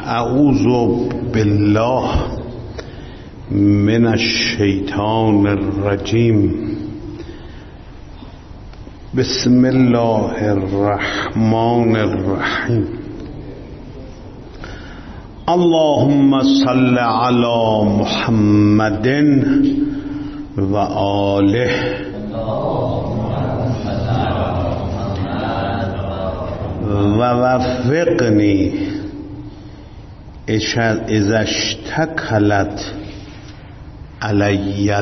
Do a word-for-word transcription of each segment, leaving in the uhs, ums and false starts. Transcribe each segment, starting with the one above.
اعوذ بالله من الشیطان الرجیم. بسم الله الرحمن الرحیم. اللهم صل علی محمد و آله و وفقنی اذا اشتکلت علی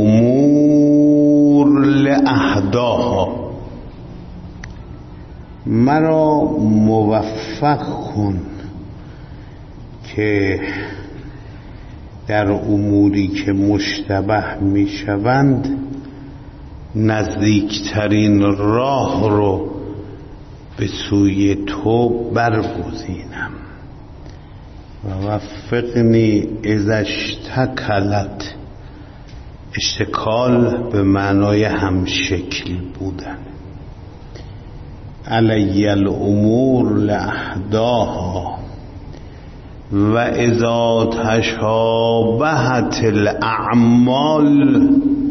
الامور لاحداها. مرا موفق کن که در اموری که مشتبه می شوند نزدیکترین راه رو به سوی تو برگزینم. و وفقنی اذا اشتکلت، اشتکال به معنای همشکل بودن، علی الامور لاحداها و اذا تشابهت الاعمال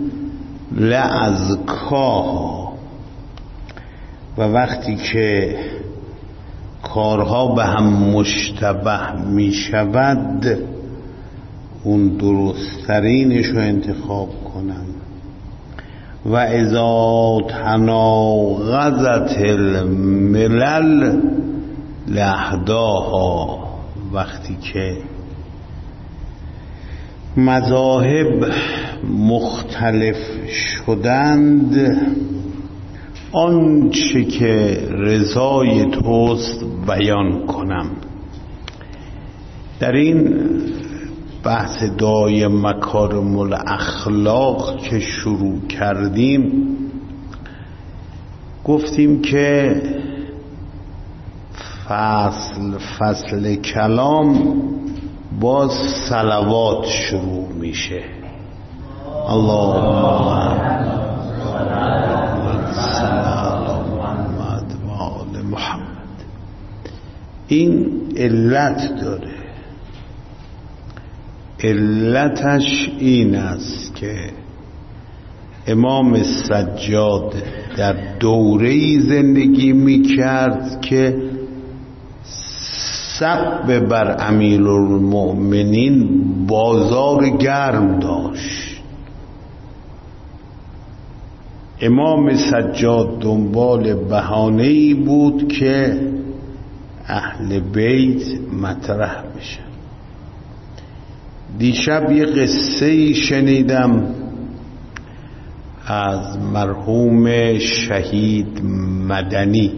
لازکاها. و وقتی که کارها به هم مشتبه می شود اون درسترینش رو انتخاب کنم. و اذا تناقضت الملل لاحداها، وقتی که مذاهب مختلف شدند آنچه که رضای توست بیان کنم. در این بحث دعای مکارم الاخلاق که شروع کردیم گفتیم که فصل فصل کلام با صلوات شروع میشه. اللهم محمد. این علت داره. علتش این است که امام سجاد در دوره‌ای زندگی میکرد که سب بر امیرالمؤمنین بازار گرم داشت. امام سجاد دنبال بهانه‌ای بود که اهل بیت مطرح بشن. دیشب یه قصه‌ای شنیدم از مرحوم شهید مدنی.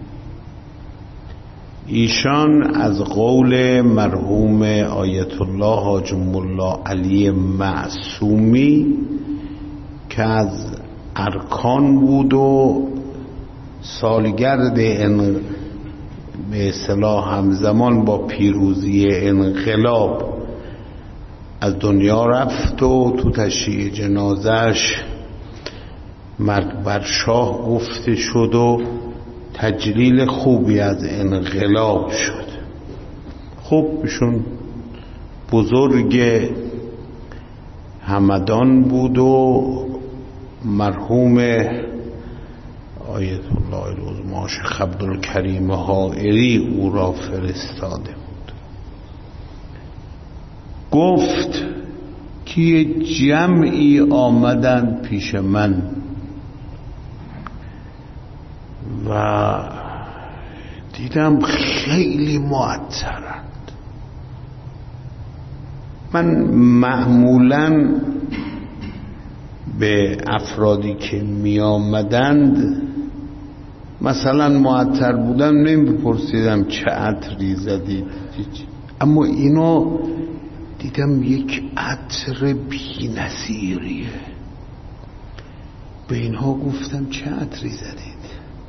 ایشان از قول مرحوم آیت الله حاج مولا علی معصومی که از ارکان بود و سالگرد ان به اصطلاح همزمان با پیروزی انقلاب از دنیا رفت و تو تشییع جنازش مرگ بر شاه گفته شد و تجلیل خوبی از انقلاب شد. خب ایشون بزرگ همدان بود و مرحوم آیت الله العظمی شیخ عبدالکریم حائری او را فرستاده بود. گفت که یه جمعی آمدن پیش من و دیدم خیلی معطرند. من معمولاً به افرادی که می آمدند مثلا معطر بودم نمیپرسیدم چه عطری زدید، اما اینو دیدم یک عطر بی نظیریه. به اینها گفتم چه عطری زدید؟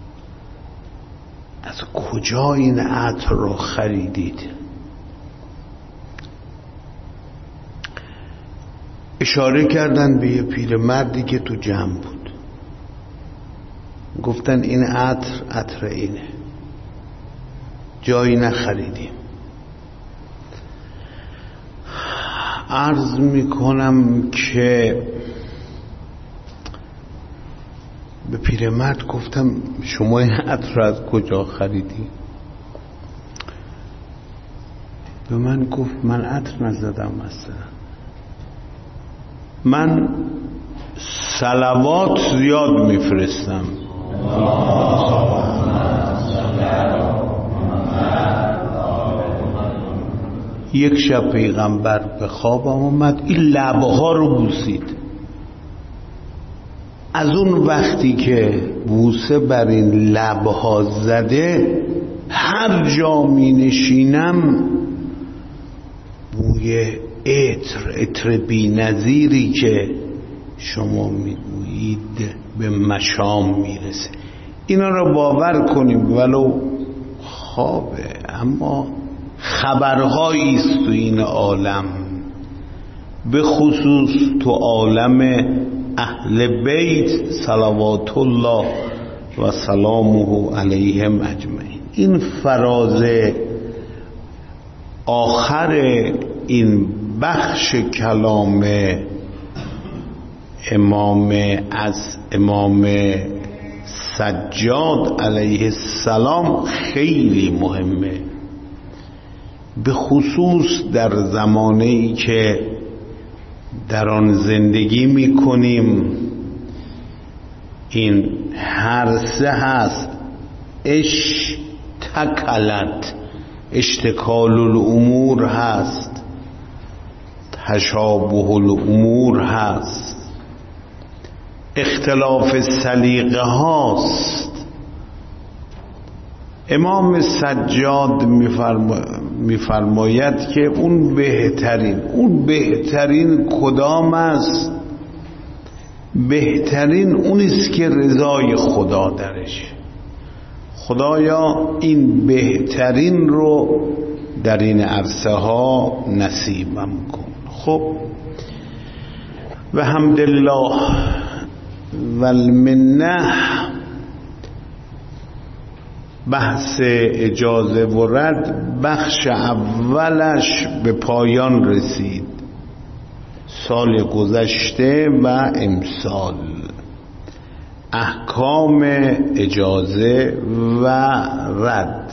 از کجا این عطر رو خریدید؟ اشاره کردن به یه پیرمردی که تو جمع بود. گفتن این عطر عطر اینه، جایی نخریدیم. عرض میکنم که به پیرمرد گفتم شما این عطر رو از کجا خریدی؟ به من گفت من عطر نزدم اصلا، من صلوات زیاد میفرستم. یک شب پیغمبر به خوابم اومد، این لبه ها رو بوسید. از اون وقتی که بوسه بر این لبه ها زده، هر جا می نشینم بوی عطر عطر بی نظیری که شما میگویید به مشام میرسه. اینا رو باور کنیم ولو خوابه، اما خبرهایی است تو این عالم، به خصوص تو عالم اهل بیت صلوات الله و سلامه علیهم اجمعین. این فراز آخر این بخش کلام امام از امام سجاد علیه السلام خیلی مهمه، به خصوص در زمانه‌ای که در آن زندگی میکنیم. این هر سه هست، اشتکلت اشتکال الامور هست، تشابه الامور هست، اختلاف سلیقه هاست. امام سجاد میفرماید که اون بهترین اون بهترین کدام است؟ بهترین اونیست که رضای خدا درش. خدایا این بهترین رو در این عرصه ها نصیبم کن. خب و حمدالله و المنه، بحث اجازه و رد بخش اولش به پایان رسید، سال گذشته و امسال. احکام اجازه و رد.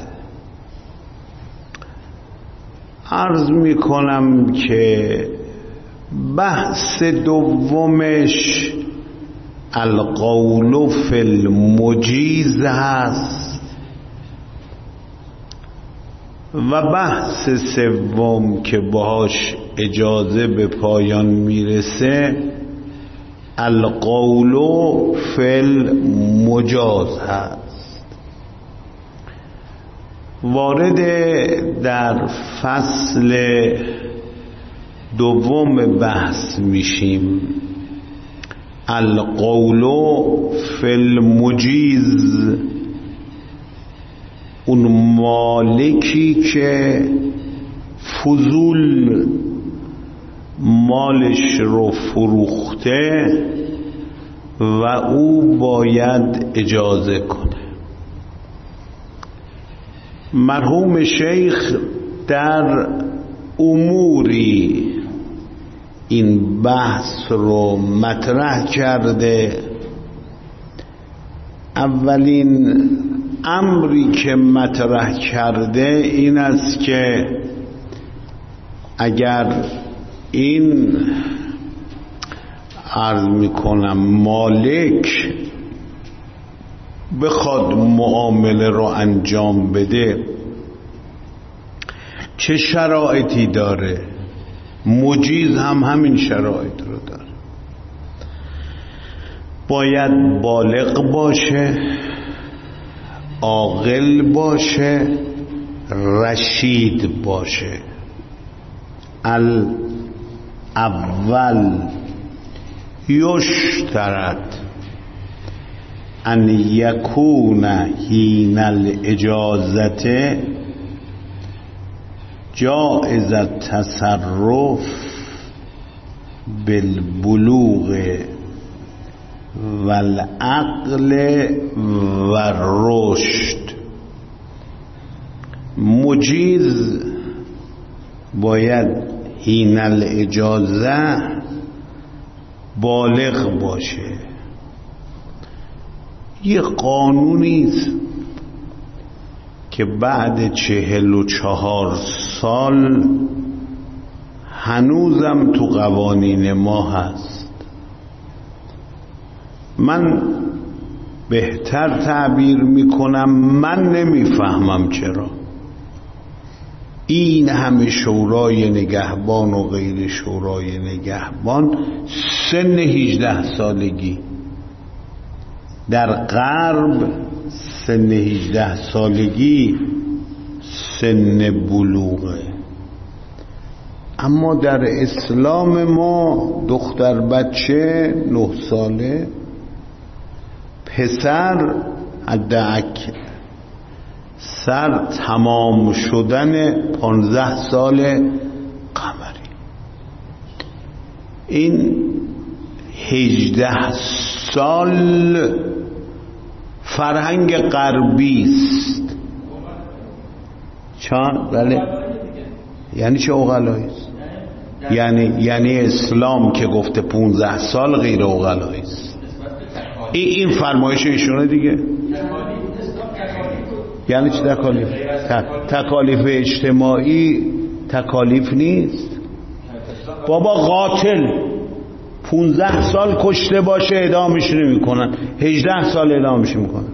عرض می کنم که بحث دومش القول فی المجیز هست و بحث سوم که باهاش اجازه به پایان میرسه القول فی المجاز هست. وارد در فصل دوم بحث میشیم، القول فی المجیز. اون مالکی که فضول مالش رو فروخته و او باید اجازه کنه. مرحوم شیخ در اموری این بحث رو مطرح کرده. اولین امری که مطرح کرده این است که اگر این عرض میکنم مالک بخواد معامله رو انجام بده چه شرایطی داره؟ مجیز هم همین شرایط رو داره. باید بالغ باشه، عاقل باشه، رشید باشه. الاول یشترط ان یکون حین الاجازت جائز التصرف بالبلوغ والعقل والرشد. مجیز باید حین الاجازه بالغ باشه. یه قانونیست که بعد چهل و چهار سال هنوزم تو قوانین ما هست. من بهتر تعبیر میکنم، من نمیفهمم چرا این همه شورای نگهبان و غیر شورای نگهبان سن هجده سالگی، در غرب سن هجده سالگی سن بلوغه، اما در اسلام ما دختر بچه نه ساله، پسر حداکثر سر تمام شدن پانزده سال قمری. این هجده سال فرهنگ غربی است. چون بله یعنی چه عقلایی است؟ یعنی یعنی اسلام که گفته پانزده سال غیر عقلایی است. این این فرمایش ایشونه دیگه. یعنی چه تکالیف؟ تکالیف اجتماعی تکالیف نیست. بابا قاتل پونزده سال کشته باشه اعدامش نمی‌کنن، هجده سال اعدامش میکنن.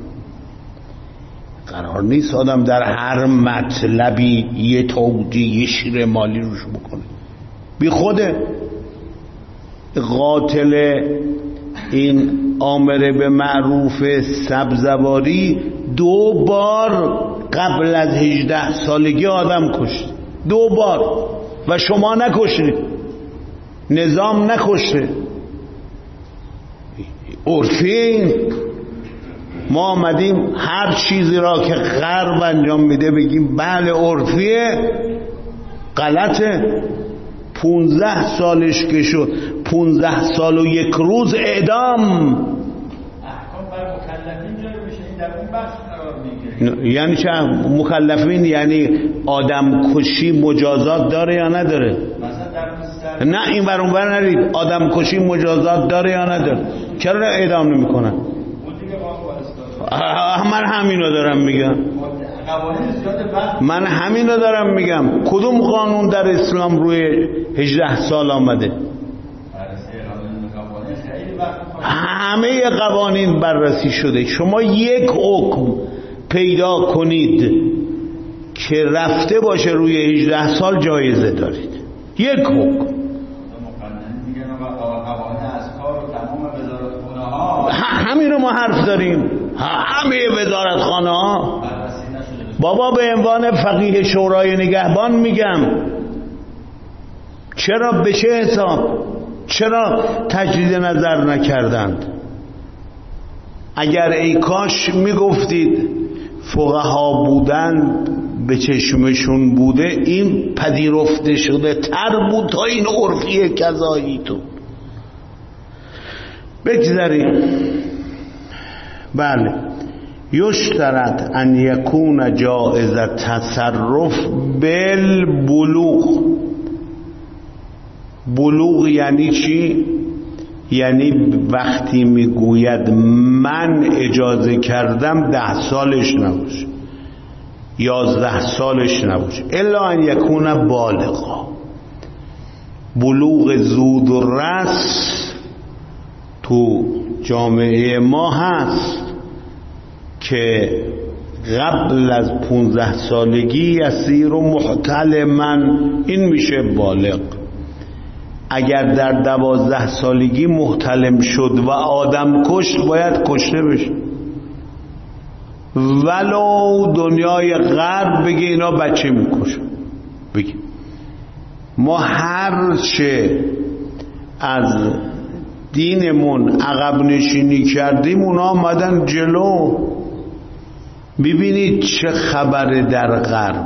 قرار نیست آدم در هر مطلبی یه تودی یه شیر مالی روش بکنه. بی خوده. قاتل این آمره به معروف سبزواری دو بار قبل از هجده سالگی آدم کشت، دو بار، و شما نکشتید، نظام نکشته. عرفی ما آمدیم هر چیزی را که غرب انجام میده بگیم بله عرفیه، غلطه. پونزده سالش که شد، پونزده سال و یک روز اعدام. احکام بر مکلفین جاری میشه. این در اون بخش قرار میگیره. یعنی چه مکلفین؟ یعنی آدم کشی مجازات داره یا نداره؟ مثلا در نه این ور اون ور نرید. آدم کشی مجازات داره یا نداره؟ چرا اعدام نمیکنن؟ من همینو دارم میگم. من همینو دارم میگم. کدوم قانون در اسلام روی هجده سال آمده؟ همه قوانین بررسی شده. شما یک حکم پیدا کنید که رفته باشه روی هجده سال جایزه دارید. یک حکم. همین رو ما حرف داریم. همه وزارتخانه ها. بابا به عنوان فقیه شورای نگهبان میگم، چرا به چه حساب؟ چرا تجدید نظر نکردند؟ اگر ای کاش میگفتید فقها بودن به چشمشون بوده این پذیرفته شده تر بود تا این عرفی کذایی تو. بگذاریم. بله، یشترط ان یکون جائز تصرف بالبلوغ. بلوغ یعنی چی؟ یعنی وقتی میگوید من اجازه کردم ده سالش نباشه، یازده سالش نباشه، الا ان یکون بالغا. بلوغ زود و رس تو جامعه ما هست که قبل از پونزده سالگی یسیر و محتلمن، این میشه بالغ. اگر در دوازده سالگی محتلم شد و آدم کشت باید کشته بشه، ولو دنیای غرب بگه اینا بچه میکشن. بگه ما هر چه از دینمون عقب نشینی کردیم اونا آمدن جلو. ببینید چه خبره در غرب.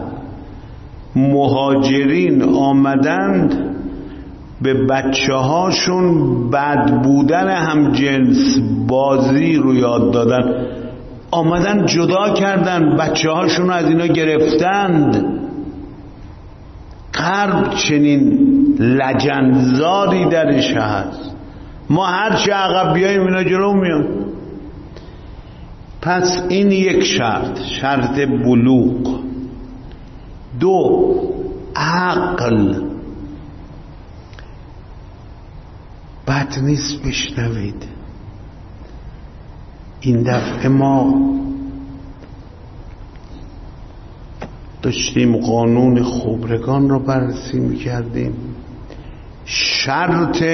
مهاجرین آمدند به بچه هاشون بد بودن هم جنس بازی رو یاد دادن، آمدن جدا کردن، بچه هاشون از اینا گرفتند. غرب چنین لجنزاری درش هست، ما هرچی عقب بیاییم اینا جلو میان. پس این یک شرط، شرط بلوغ. دو، عقل. بد نیست بشنوید، این دفعه ما داشتیم قانون خبرگان رو بررسی میکردیم. شرط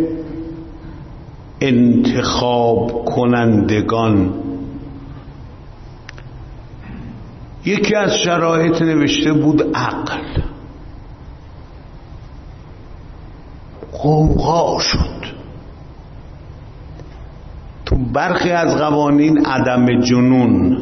انتخاب کنندگان، یکی از شرایط نوشته بود عقل. غوغا شد. تو برخی از قوانین عدم جنون،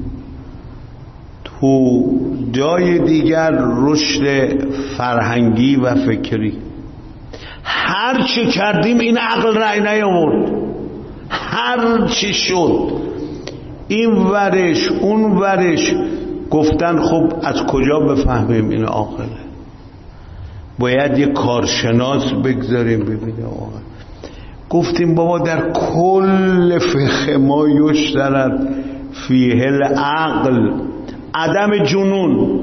تو جای دیگر رشد فرهنگی و فکری. هر چه کردیم این عقل رأی نیاورد. هر چه شد این ورش اون ورش، گفتن خب از کجا بفهمیم این عاقله؟ باید یه کارشناس بگذاریم ببینه عاقل. گفتیم بابا در کل فقه ما یشترط فیه العقل، عدم جنون.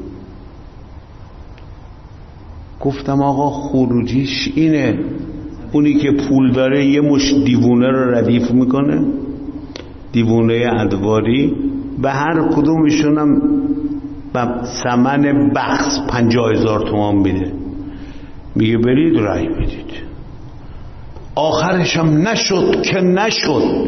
گفتم آقا خروجیش اینه، اونی که پول داره یه مش دیوونه رو ردیف میکنه، دیوونه ادواری، به هر کدومشونم ثمن بخص پنجاه هزار تومان میده، میگه برید رای بدید. آخرشم نشد که نشد،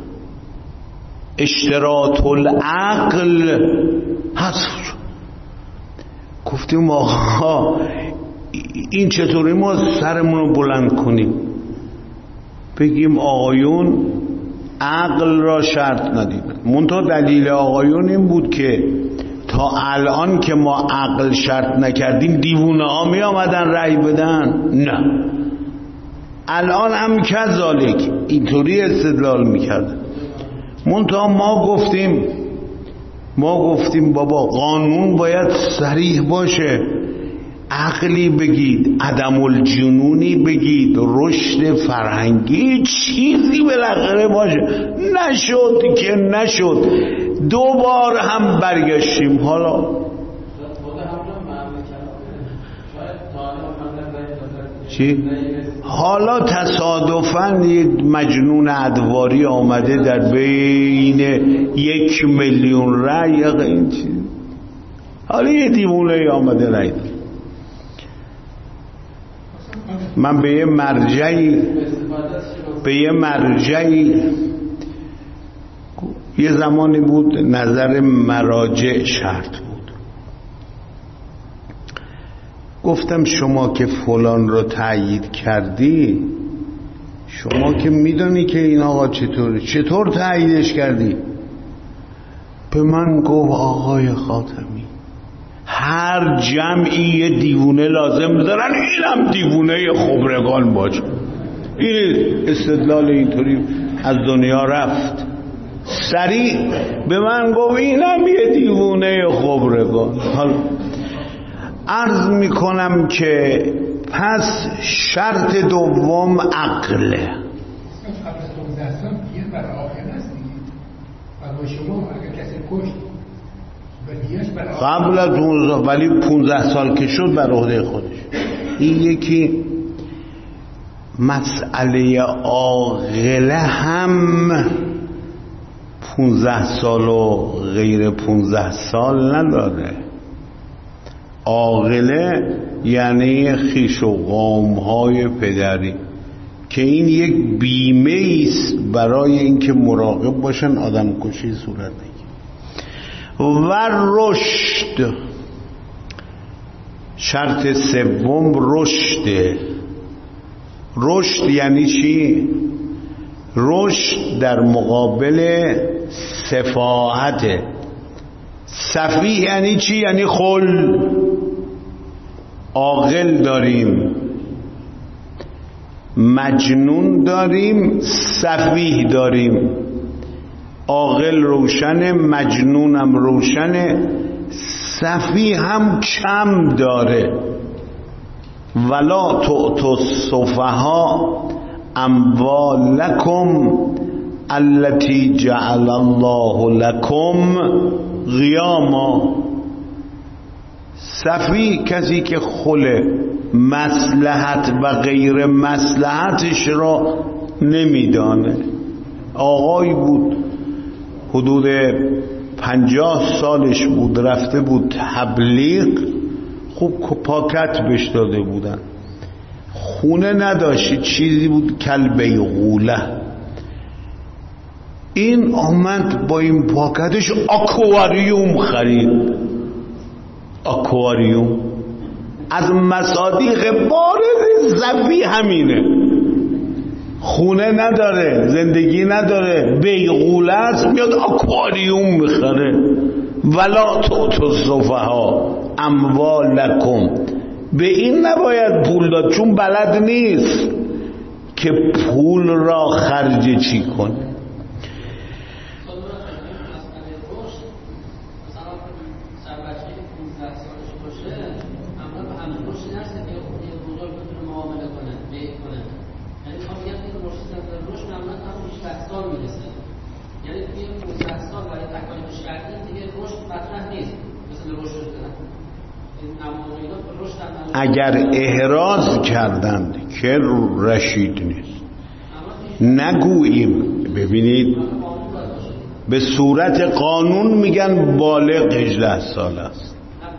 اشتراط العقل حذف شد. گفتیم آقا این چطوری ما سرمون رو بلند کنیم بگیم آقایون عقل را شرط ندیدن؟ منتها دلیل آقایون این بود که تا الان که ما عقل شرط نکردیم دیوونه ها می آمدن رأی بدن. نه، الان هم کذالک اینطوری استدلال میکردن. منتها ما گفتیم ما گفتیم بابا قانون باید صریح باشه، عقلی بگید، عدم الجنونی بگید، رشد فرهنگی، چیزی بالاخره باشه. نشد که نشد. دو بار هم برگشتیم. حالا چی؟ حالا تصادفاً یک مجنون ادواری آمده در بین یک میلیون رأی، این چیز، حالا یه دیوونه آمده رأی داد. من به یه مرجعی به یه مرجعی یه زمانی بود نظر مراجع شرط بود، گفتم شما که فلان رو تأیید کردی، شما که میدونی که این آقا چطوره، چطور تأییدش کردی؟ به من گفت آقای خاتمی هر جمعی یه دیوونه لازم دارن، اینم دیوونه خبرگان باشه. این استدلال اینطوری از دنیا رفت. سریع به من گفت اینم یه دیوونه خبرگان. حالا عرض میکنم که پس شرط دوم عقله. قبل از اون ولی پونزده سال که شد بر عهده خودش. این یکی مسئله عاقله هم پونزده سال و غیر پونزده سال نداره. عاقله یعنی خویش و قوم‌های پدری، که این یک بیمه است برای اینکه مراقب باشن آدم کشی صورت نگیره. و رشد، شرط سوم رشد. رشد یعنی چی؟ رشد در مقابل سفاهت. سفیه یعنی چی؟ یعنی خل. عاقل داریم، مجنون داریم، سفیه داریم. عاقل روشنه، مجنونم روشنه، سفیه هم کم داره. ولا تؤتوا السفهاء اموالکم التي جعل الله لكم قیاما. سفیه کسی که خل مصلحت و غیر مصلحتش را نمیدانه. آقایی بود حدود پنجاه سالش بود، رفته بود تبلیغ، خوب پاکت بهش داده بودن، خونه نداشت، چیزی بود کل بیغوله. این آمد با این پاکتش آکواریوم خرید. آکواریوم از مصادیق بارز زفی همینه. خونه نداره، زندگی نداره، بیغوله است، میاد آکواریوم میخره. ولا تؤتوا السفهاء اموالکم. به این نباید پول داد چون بلد نیست که پول را خرج چی کنه. اگر احراز کردند که رشید نیست نگوییم. ببینید به صورت قانون میگن بالغ هجده سال است.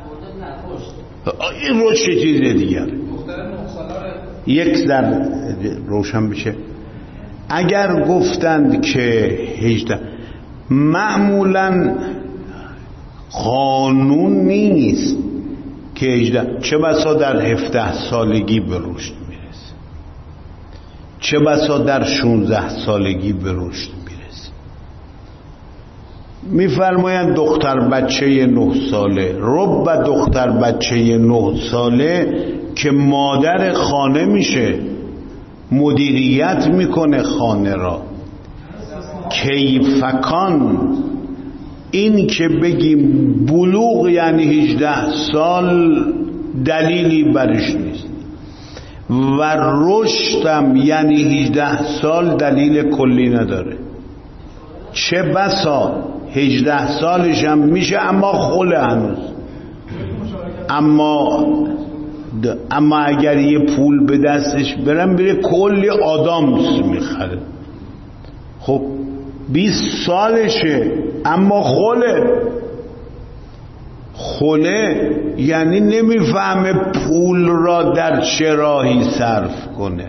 این رشد چیز دیگر یک در روشن بشه. اگر گفتند که هجده، معمولا قانون نیست که هجده، چه بسا در هفده سالگی به رشد میرسه، چه بسا در شانزده سالگی به رشد میرسه. میفرمایند دختر بچه نه ساله، رب دختر بچه نه ساله که مادر خانه میشه، مدیریت میکنه خانه را. کیفکان این که بگیم بلوغ یعنی هجده سال دلیلی برش نیست و رشدم یعنی هجده سال دلیل کلی نداره. چه بسا هجده سالش هم میشه اما خله هنوز. اما اما اگر یه پول به دستش برم بره کلی آدامس میخره. خب بیست سالشه اما خله. خله یعنی نمیفهمه پول را در چه راهی صرف کنه.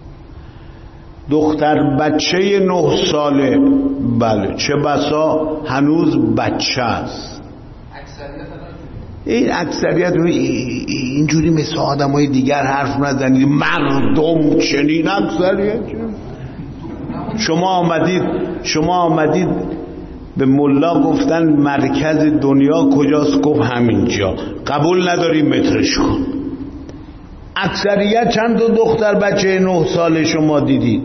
دختر بچه نه ساله، بله چه بسا هنوز بچه است. این اکثریت اینجوری مثل آدم های دیگر حرف نزنید. مردم چنین اکثریت. شما آمدید شما آمدید به ملا گفتن مرکز دنیا کجاست؟ گفت همینجا. قبول نداری مترش کن. اکثریت چند تا دختر بچه نه ساله شما دیدید؟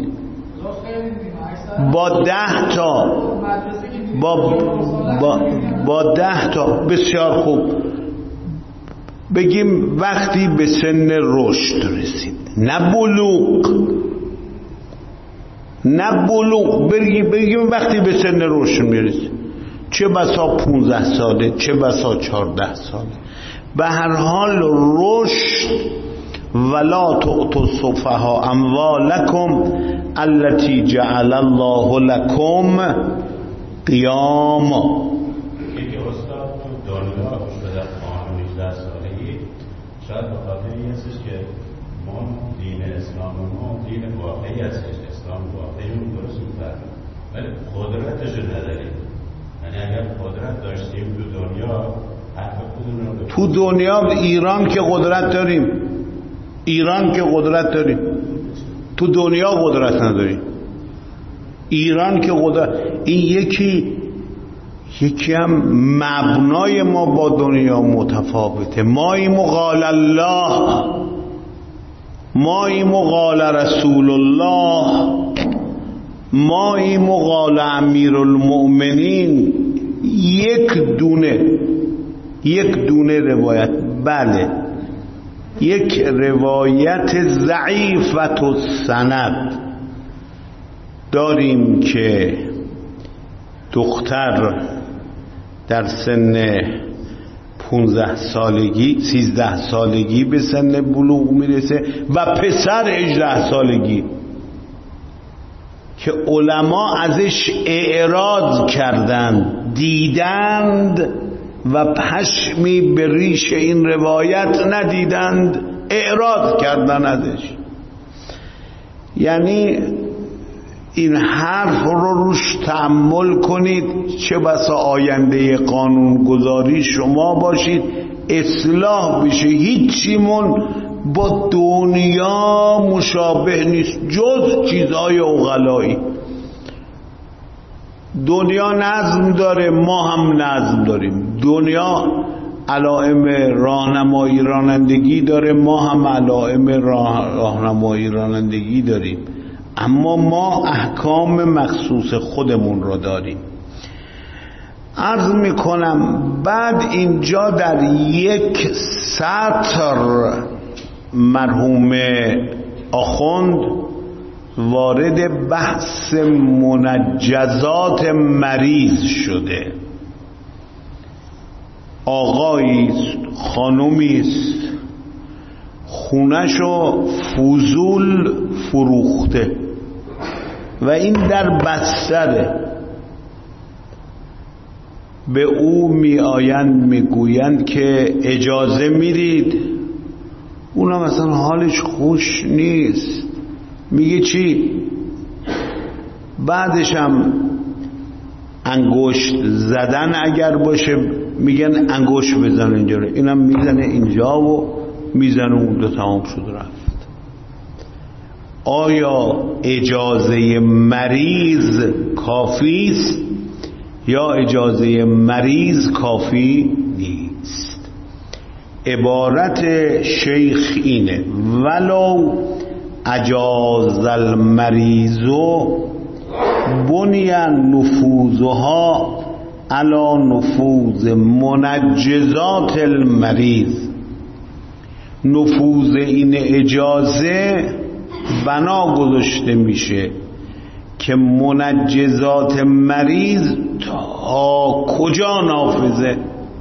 با ده تا با با, با ده تا. بسیار خوب. بگیم وقتی به سن رشد رسید، نه بلوغ، نه بلوغ، بگیم, بگیم وقتی به سن رشد میرسید، چه بسا پونزده ساله، چه بسا چارده ساله، به هر حال رشد. ولا تؤتوا السفهاء اموالکم التي جعل الله لكم قیاما. یکی استاد تو دنیا شده قانون هجده سالگی شاید به خاطر این هستش که ما دین اسلام ما دین واقعی هستش، اسلام واقعی اون درست می‌فهمیم ولی قدرتش رو نداریم. یعنی اگر قدرت داشتیم تو دنیا حق خودمون رو تو دنیا ایران که قدرت داریم، ایران که قدرت داریم، تو دنیا قدرت نداریم. ایران که قدرت، این یکی یکی هم مبنای ما با دنیا متفاوته. ما ایم قال الله، ما ایم قال رسول الله، ما ایم قال امیر المؤمنین. یک دونه یک دونه روایت. بله یک روایت ضعیفت السند داریم که دختر در سن پونزده سالگی سیزده سالگی به سن بلوغ میرسه و پسر هجده سالگی که علما ازش اعراض کردند، دیدند و پشمی به ریش این روایت ندیدند، اعراض کردن ازش. یعنی این حرف رو روش تأمل کنید، چه بسا آینده قانونگذاری شما باشید، اصلاح بشه. هیچیمون با دنیا مشابه نیست جز چیزهای عقلایی. دنیا نظم داره، ما هم نظم داریم. دنیا علائم راهنمایی رانندگی داره، ما هم علائم راهنمایی رانندگی داریم، اما ما احکام مخصوص خودمون رو داریم. عرض میکنم بعد اینجا در یک سطر مرحوم آخوند وارد بحث منجزات مریض شده. آقاییست، خانومیست، خونشو فضول فروخته و این در بستره، به او می آیند می گویند که اجازه میدید؟ اونا مثلا حالش خوش نیست، میگه چی؟ بعدش هم انگشت زدن اگر باشه میگن انگشت بزن اینجا رو، اینم میزنه اینجا و میزنه اون دو، تمام شد رفت. آیا اجازه مریض کافی است یا اجازه مریض کافی نیست؟ عبارت شیخ اینه: ولو اجاز المریض بنی نفوذها علی نفوذ منجزات المریض. نفوذ این اجازه بنا گذاشته میشه که منجزات مریض تا کجا نافذه،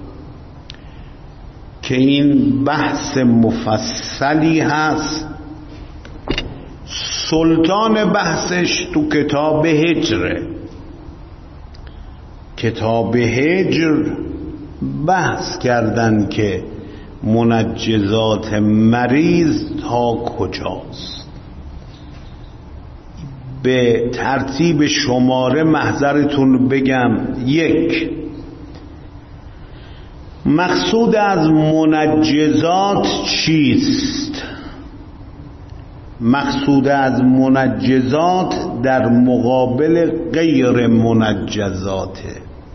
که این بحث مفصلی هست. سلطان بحثش تو کتاب هجره. کتاب هجر بحث کردن که منجزات مریض تا کجاست. به ترتیب شماره محضرتون بگم: یک، مقصود از منجزات چیست؟ مقصود از منجزات در مقابل غیر منجزاته.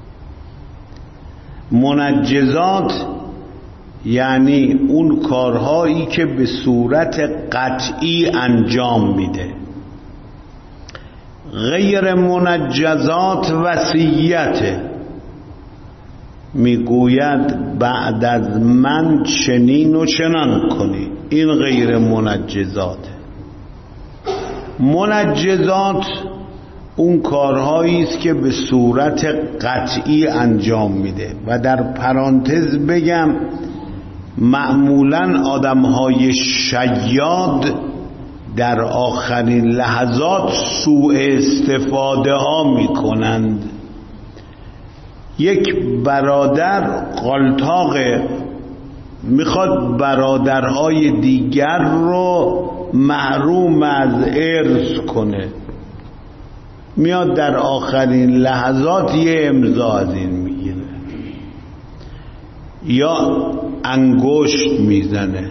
منجزات یعنی اون کارهایی که به صورت قطعی انجام میده. غیر منجزات وصیته، میگوید بعد از من چنین و چنان کنی، این غیر منجزاته. منجزات اون کارهایی است که به صورت قطعی انجام میده. و در پرانتز بگم معمولاً آدمهای شیاد در آخرین لحظات سوء استفاده ها میکنند. یک برادر قالتاق میخواد برادرهای دیگر رو محروم از ارث کنه، میاد در آخرین لحظات یه امضا از این میگیره یا انگشت میزنه.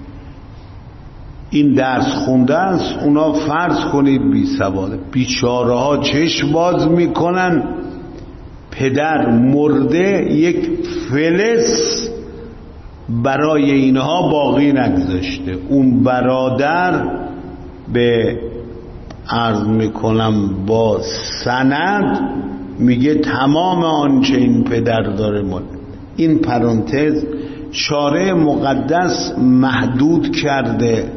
این درس خونده است، اونا فرض کنید بی سواده، بیچاره ها چشم باز میکنن، پدر مرده، یک فلس برای اینها باقی نگذاشته. اون برادر به عرض میکنم با سند میگه تمام آنچه این پدر داره مال. این پرانتز شارع مقدس محدود کرده.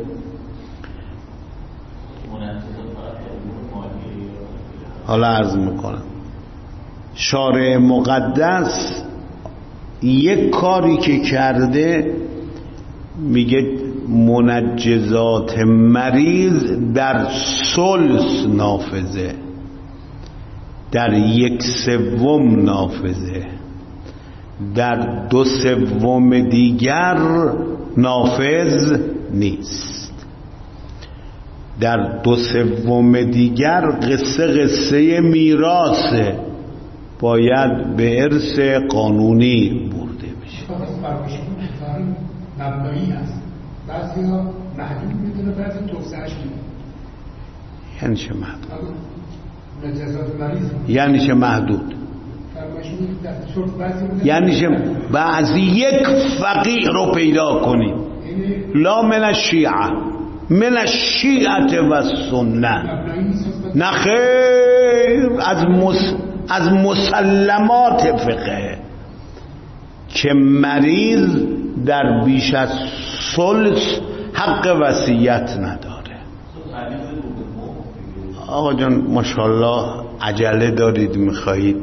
حالا عرض میکنم شارع مقدس یک کاری که کرده، میگه منجزات مریض در ثلث نافذه، در یک سوم نافذه، در دو سوم دیگر نافذ نیست. در دو سوم دیگر قصه قصه میراثه، باید به ارث قانونی برده بشه. مبنایی هست، بعضی ها محدود میدونه، بعضی توسعهش میدونه. یعنی چه محدود؟ نجزات مریض یعنی چه محدود؟ یعنی چه بعضی یک فقیه رو پیدا کنیم، لا من الشیعه، من الشیعه و سنه، نه خیر، از مس... از مسلمات فقه که مریض در بیش از ثلث حق وصیت نداره. آقا جان ماشاءالله عجله دارید، میخواهید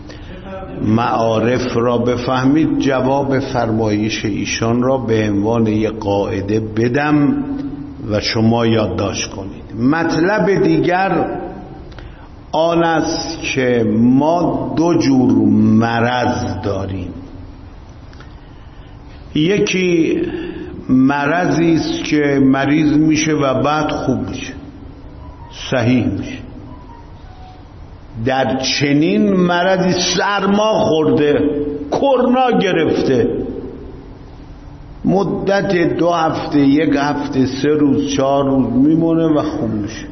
معارف را بفهمید، جواب فرمایش ایشان را به عنوان یک قاعده بدم و شما یادداشت کنید. مطلب دیگر آن است که ما دو جور مرض داریم. یکی مرضی است که مریض میشه و بعد خوب میشه، صحیح میشه. در چنین مرضی سرما خورده، کرونا گرفته، مدت دو هفته، یک هفته، سه روز، چهار روز میمونه و خوب میشه.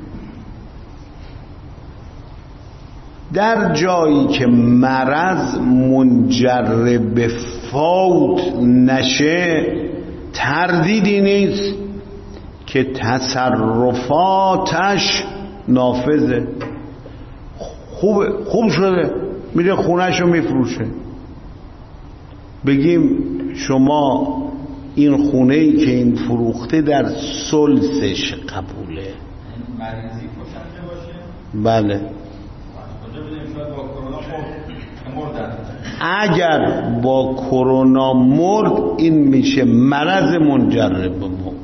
در جایی که مرض منجر به فوت نشه، تردیدی نیست که تصرفاتش نافذه. خوب خوب شده، میره خونهشو میفروشه. بگیم شما این خونه‌ای که این فروخته در ثلثش قبوله، مریضی کشنده باشه؟ بله. اگر با کرونا مرد، این میشه مرض منجر به موت.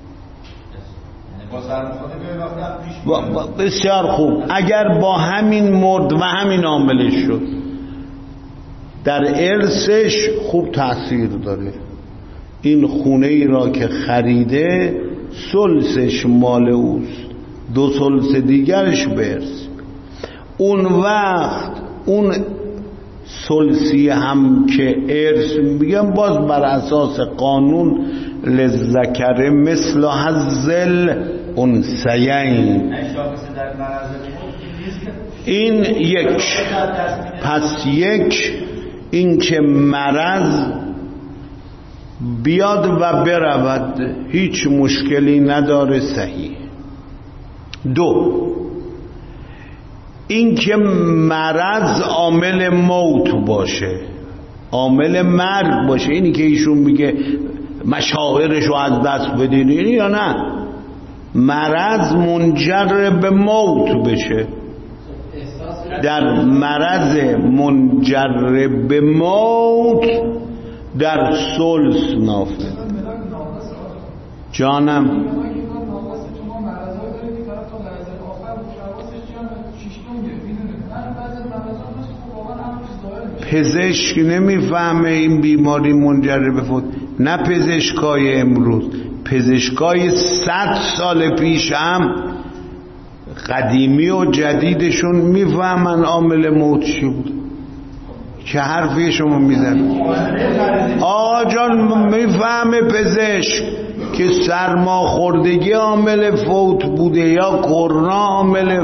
بسیار خوب. اگر با همین مرد و همین عاملش شد، در ارثش خوب تأثیر داره. این خونه ای را که خریده ثلثش مال اوست، دو ثلث دیگرش به ارث. اون وقت اون ثلثی هم که ارث میگم، باز بر اساس قانون للذکر مثل حظ الانثیین. این یک. پس یک، این که مرض بیاد و برود، هیچ مشکلی نداره، صحیح. دو، این که مرض عامل موت باشه، عامل مرگ باشه. اینی که ایشون میگه مشاعرش رو از دست بدین، یا نه، مرض منجر به موت بشه. در مرض منجر به موت در ثلث نافذ. جانم پزشک نمیفهمه این بیماری منجر به فوت. نه پزشکای امروز، پزشکای صد سال پیش هم، قدیمی و جدیدشون میفهمن عامل موت چی بود. که حرفی شما میزن آقا جان، میفهمه پزشک که سرماخوردگی عامل فوت بوده یا کرونا عامل.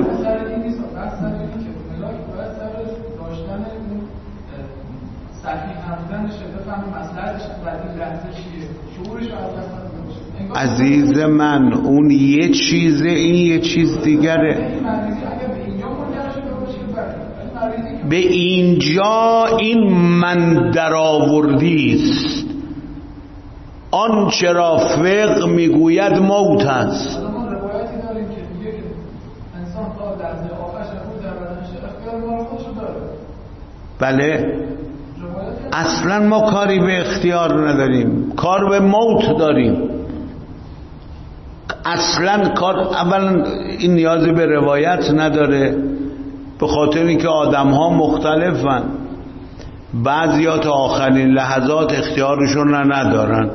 عزیز من، اون یه چیزه، این یه چیز دیگره. به اینجا این من درآوردی است. آنچه را فقه میگوید موت است. ما روایتی داریم که میگه که انسان تا لحظه آخرش رو در بدنش اختیار رو خودش داره. بله، اصلا ما کاری به اختیار نداریم، کار به موت داریم. اصلا کار، اولا این نیازی به روایت نداره، به خاطر اینکه آدم ها مختلفن. بعضیا تا آخرین لحظات اختیارشون رو ندارن.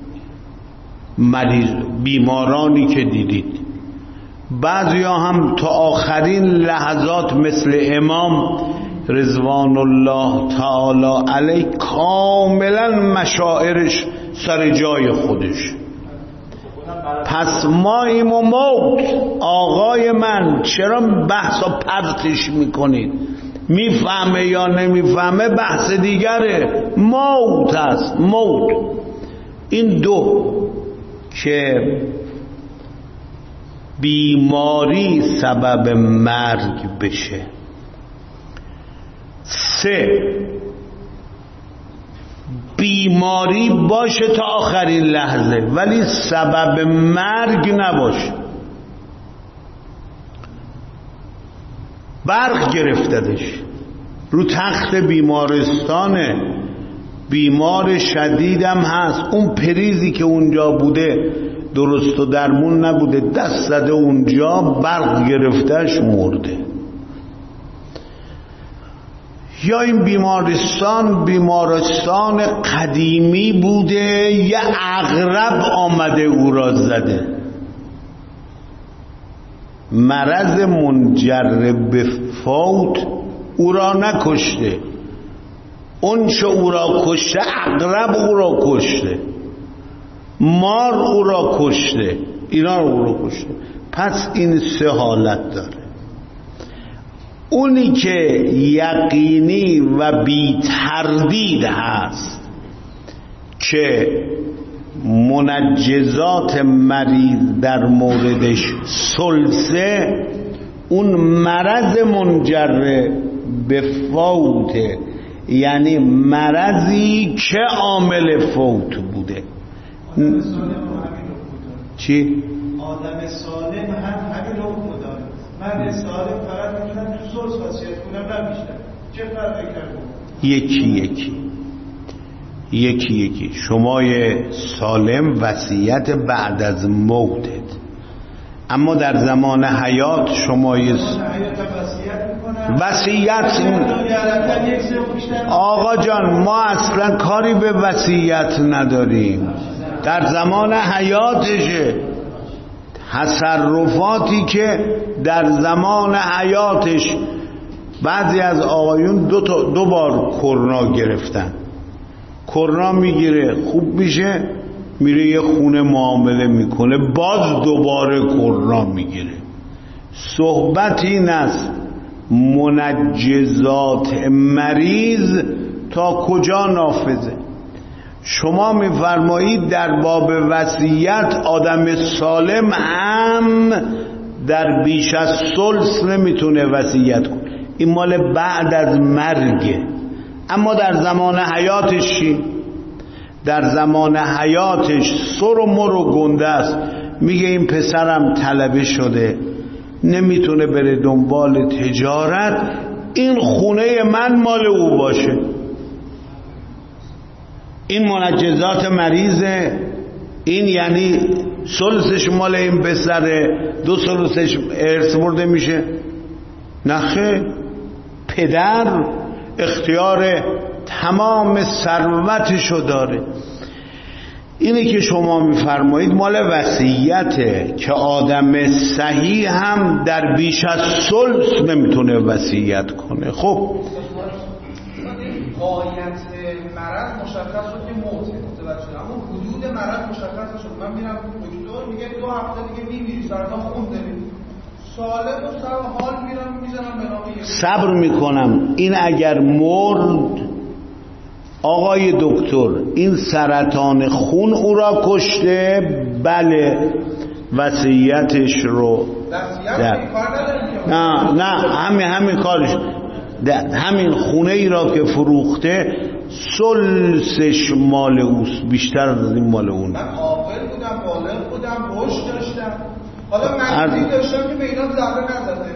مریض بیمارانی که دیدید، بعضیا هم تا آخرین لحظات مثل امام رضوان الله تعالی علیه کاملا مشاعرش سر جای خودش. پس ما ایم و موت. آقای من چرا بحثا پرتش میکنید؟ میفهمه یا نمیفهمه بحث دیگره. موت است، موت. این دو که بیماری سبب مرگ بشه. سه، بیماری باشه تا آخرین لحظه ولی سبب مرگ نباشه. برق گرفتدش، رو تخت بیمارستانه، بیمار شدیدم هست، اون پریزی که اونجا بوده درست و درمون نبوده، دست زده اونجا، برق گرفتهش، مرده. یا این بیمارستان بیمارستان قدیمی بوده، یه عقرب آمده او را زده. مرض منجر به فوت او را نکشته، اون چه او را کشته عقرب او را کشته، مار او را کشته، اینا رو او را کشته. پس این سه حالت داره. اونی که یقینی و بی تردید هست که منجزات مریض در موردش ثلثه، اون مرض منجر به فوته، یعنی مرضی که عامل فوت بوده. آدم سالم رو همین رو چی؟ آدم سالم هم همین رو داره. من سالم فقط میتونم تو ثلث وصیت کنم، نه بیشتر. چه فرقی کرده؟ یکی یکی یکی یکی شمای سالم وصیت بعد از موتت، اما در زمان حیات شمای وصیت. آقا جان ما اصلا کاری به وصیت نداریم، در زمان حیاتشه. تصرفاتی که در زمان حیاتش، بعضی از آقایون دو, تا دو بار کرونا گرفتن، کرونا میگیره خوب میشه میره یه خونه معامله میکنه، باز دوباره کرونا میگیره. صحبت این است منجزات مریض تا کجا نافذه. شما میفرمایید در باب وصیت آدم سالم هم در بیش از ثلث نمیتونه وصیت کنه، این مال بعد از مرگه. اما در زمان حیاتش چی؟ در زمان حیاتش سر و مر و گنده است، میگه این پسرم طلبه شده نمیتونه بره دنبال تجارت، این خونه من مال او باشه. این منجزات مریضه، این یعنی ثلثش مال این پسره، دو ثلثش ارث برده میشه. نخه، پدر اختیار تمام ثروتشو داره. اینی که شما میفرمایید مال وصیته که آدم صحیح هم در بیش از ثلث نمیتونه وصیت کنه. خب غایت مرض مشخص شد که موته، متوجه شدم، اما حدود مرض مشخص شد. من میرم دکتر میگه دو هفته دیگه میمیری، سرطان خون داری، سالم و سر حال میرم میزنم به ناقی، صبر میکنم. این اگر مرد آقای دکتر این سرطان خون او را کشته، بله وصیتش رو در... نه نه همین همین کارش، همین خونه ای را که فروخته سلسش مال اوست، بیشتر از این مال اون. من عاقل بودم، بالغ بودم، رشد داشتم، حالا مریضی داشتم که به اینا ضربه نزده.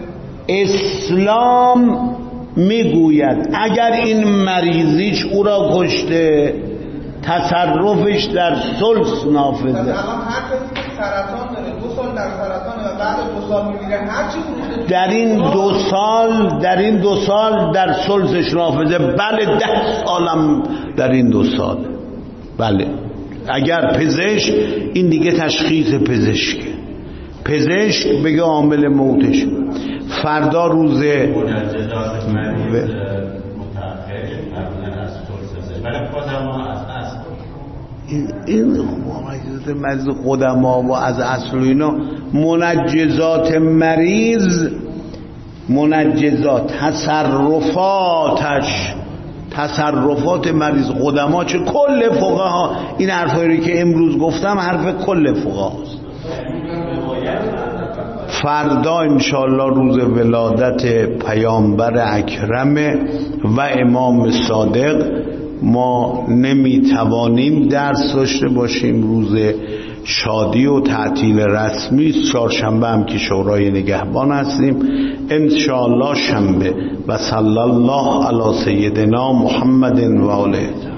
اسلام میگوید اگر این مریضیش او را کشته تصرفش در ثلث نافذه. الان هر کسی که سرطان داره دو سال در سرطانه و بعد دو سال میمیره، هر چی فروخته در این دو سال در این دو سال در ثلثش نافذه. بله ده سالم در این دو سال. بله اگر پزشک، این دیگه تشخیص پزشک، پزشک بگه عامل موتش فردا روز این این مریض قدما و از اصل اینا منجزات مریض، منجزات تصرفاتش، تصرفات مریض قدما چه کل فقها، این حرفایی که امروز گفتم حرف کل فقهاست. فردا انشاءالله روز ولادت پیامبر اکرم و امام صادق، ما نمیتوانیم درس داشته باشیم، روز شادی و تعطیل رسمی است. چهارشنبه هم که شورای نگهبان هستیم انشاءالله شنبه. و صلی الله علی سیدنا محمد و آله.